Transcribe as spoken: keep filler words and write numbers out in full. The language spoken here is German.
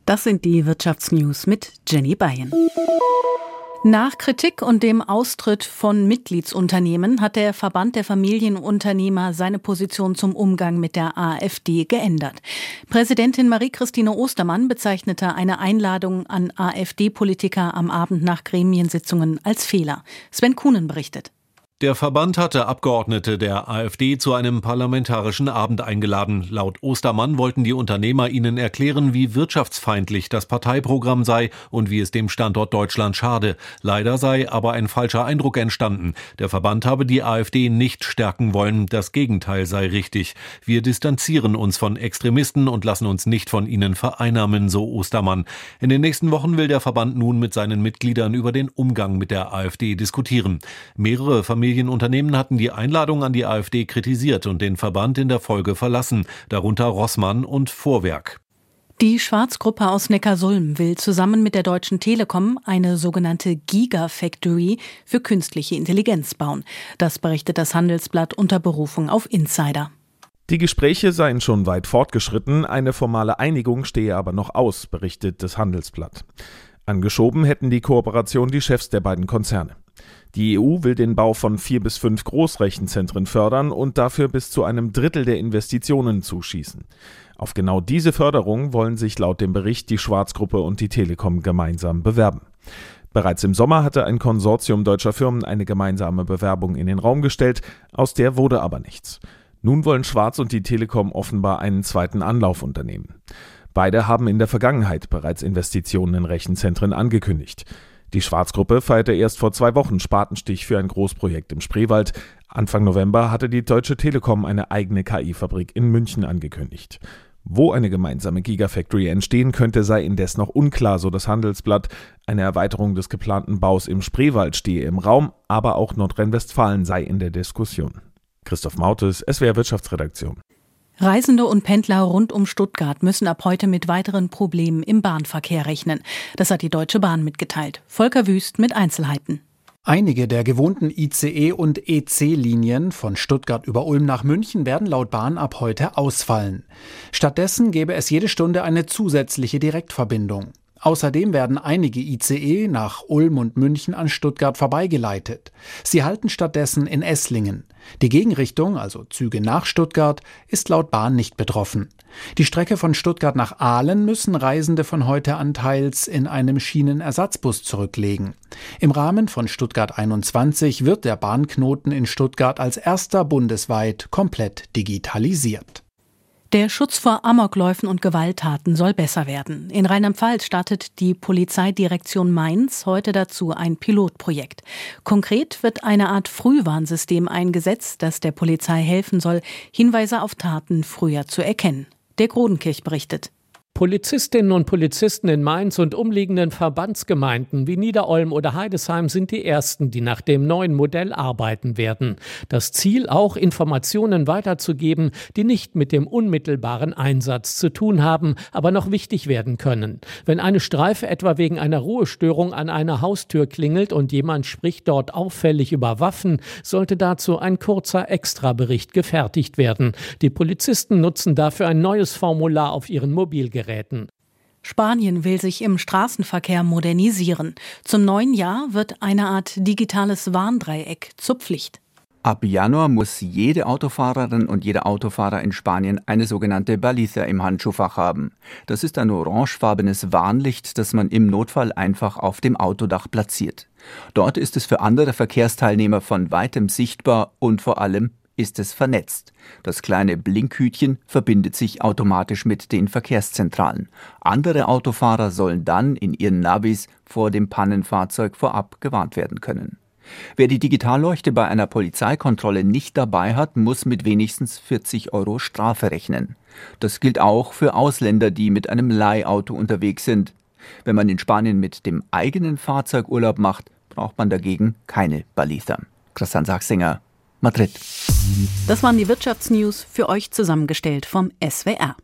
Das sind die Wirtschaftsnews mit Jenny Beyen. Nach Kritik und dem Austritt von Mitgliedsunternehmen hat der Verband der Familienunternehmer seine Position zum Umgang mit der AfD geändert. Präsidentin Marie-Christine Ostermann bezeichnete eine Einladung an AfD-Politiker am Abend nach Gremiensitzungen als Fehler. Sven Kuhnen berichtet. Der Verband hatte Abgeordnete der AfD zu einem parlamentarischen Abend eingeladen. Laut Ostermann wollten die Unternehmer ihnen erklären, wie wirtschaftsfeindlich das Parteiprogramm sei und wie es dem Standort Deutschland schade. Leider sei aber ein falscher Eindruck entstanden. Der Verband habe die AfD nicht stärken wollen. Das Gegenteil sei richtig. Wir distanzieren uns von Extremisten und lassen uns nicht von ihnen vereinnahmen, so Ostermann. In den nächsten Wochen will der Verband nun mit seinen Mitgliedern über den Umgang mit der AfD diskutieren. Mehrere Familien Familienunternehmen hatten die Einladung an die AfD kritisiert und den Verband in der Folge verlassen, darunter Rossmann und Vorwerk. Die Schwarz-Gruppe aus Neckarsulm will zusammen mit der Deutschen Telekom eine sogenannte Gigafactory für künstliche Intelligenz bauen. Das berichtet das Handelsblatt unter Berufung auf Insider. Die Gespräche seien schon weit fortgeschritten, eine formale Einigung stehe aber noch aus, berichtet das Handelsblatt. Angeschoben hätten die Kooperation die Chefs der beiden Konzerne. Die E U will den Bau von vier bis fünf Großrechenzentren fördern und dafür bis zu einem Drittel der Investitionen zuschießen. Auf genau diese Förderung wollen sich laut dem Bericht die Schwarz-Gruppe und die Telekom gemeinsam bewerben. Bereits im Sommer hatte ein Konsortium deutscher Firmen eine gemeinsame Bewerbung in den Raum gestellt, aus der wurde aber nichts. Nun wollen Schwarz und die Telekom offenbar einen zweiten Anlauf unternehmen. Beide haben in der Vergangenheit bereits Investitionen in Rechenzentren angekündigt. Die Schwarz-Gruppe feierte erst vor zwei Wochen Spatenstich für ein Großprojekt im Spreewald. Anfang November hatte die Deutsche Telekom eine eigene K I-Fabrik in München angekündigt. Wo eine gemeinsame Gigafactory entstehen könnte, sei indes noch unklar, so das Handelsblatt. Eine Erweiterung des geplanten Baus im Spreewald stehe im Raum, aber auch Nordrhein-Westfalen sei in der Diskussion. Christoph Mautes, S W R Wirtschaftsredaktion. Reisende und Pendler rund um Stuttgart müssen ab heute mit weiteren Problemen im Bahnverkehr rechnen. Das hat die Deutsche Bahn mitgeteilt. Volker Wüst mit Einzelheiten. Einige der gewohnten I C E- und E C-Linien von Stuttgart über Ulm nach München werden laut Bahn ab heute ausfallen. Stattdessen gäbe es jede Stunde eine zusätzliche Direktverbindung. Außerdem werden einige I C E nach Ulm und München an Stuttgart vorbeigeleitet. Sie halten stattdessen in Esslingen. Die Gegenrichtung, also Züge nach Stuttgart, ist laut Bahn nicht betroffen. Die Strecke von Stuttgart nach Aalen müssen Reisende von heute an teils in einem Schienenersatzbus zurücklegen. Im Rahmen von Stuttgart einundzwanzig wird der Bahnknoten in Stuttgart als erster bundesweit komplett digitalisiert. Der Schutz vor Amokläufen und Gewalttaten soll besser werden. In Rheinland-Pfalz startet die Polizeidirektion Mainz heute dazu ein Pilotprojekt. Konkret wird eine Art Frühwarnsystem eingesetzt, das der Polizei helfen soll, Hinweise auf Taten früher zu erkennen. Dirk Rodenkirch berichtet. Polizistinnen und Polizisten in Mainz und umliegenden Verbandsgemeinden wie Niederolm oder Heidesheim sind die ersten, die nach dem neuen Modell arbeiten werden. Das Ziel auch, Informationen weiterzugeben, die nicht mit dem unmittelbaren Einsatz zu tun haben, aber noch wichtig werden können. Wenn eine Streife etwa wegen einer Ruhestörung an einer Haustür klingelt und jemand spricht dort auffällig über Waffen, sollte dazu ein kurzer Extrabericht gefertigt werden. Die Polizisten nutzen dafür ein neues Formular auf ihren Mobilgeräten. Spanien will sich im Straßenverkehr modernisieren. Zum neuen Jahr wird eine Art digitales Warndreieck zur Pflicht. Ab Januar muss jede Autofahrerin und jeder Autofahrer in Spanien eine sogenannte Baliza im Handschuhfach haben. Das ist ein orangefarbenes Warnlicht, das man im Notfall einfach auf dem Autodach platziert. Dort ist es für andere Verkehrsteilnehmer von weitem sichtbar und vor allem ist es vernetzt. Das kleine Blinkhütchen verbindet sich automatisch mit den Verkehrszentralen. Andere Autofahrer sollen dann in ihren Navis vor dem Pannenfahrzeug vorab gewarnt werden können. Wer die Digitalleuchte bei einer Polizeikontrolle nicht dabei hat, muss mit wenigstens vierzig Euro Strafe rechnen. Das gilt auch für Ausländer, die mit einem Leihauto unterwegs sind. Wenn man in Spanien mit dem eigenen Fahrzeug Urlaub macht, braucht man dagegen keine Baliza. Christian Sachsinger, Madrid. Das waren die Wirtschaftsnews, für euch zusammengestellt vom S W R.